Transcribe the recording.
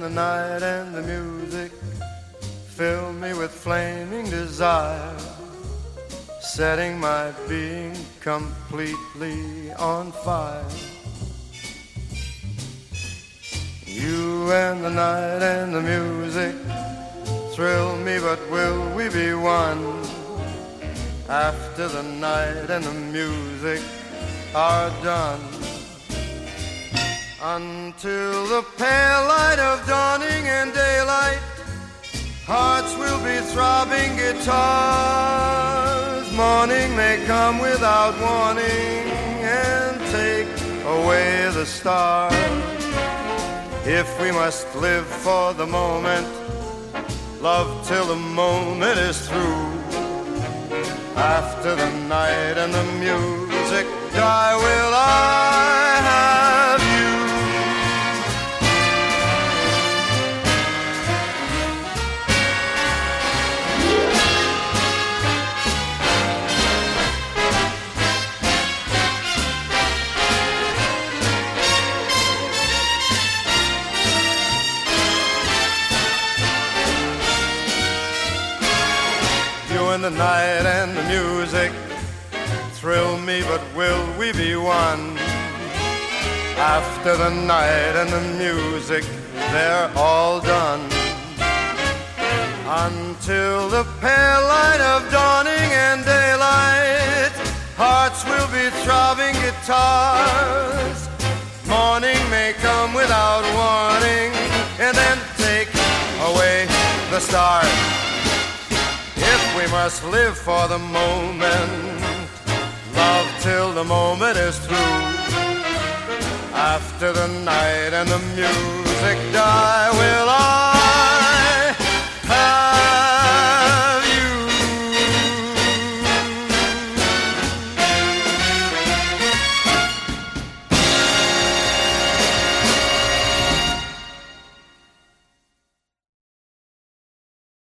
the night and the music fill me with flaming desire, setting my being completely on fire. You and the night and the music thrill me, but will we be one after the night and the music are done? Until the pale light of dawning and daylight, hearts will be throbbing guitars. Morning may come without warning and take away the stars. If we must live for the moment, love till the moment is through. After the night and the music die, will I have you? And the night and the music thrill me, but will we be one after the night and the music, they're all done? Until the pale light of dawning and daylight, hearts will be throbbing guitars. Morning may come without warning and then take away the stars. If we must live for the moment, love till the moment is through. After the night and the music die, will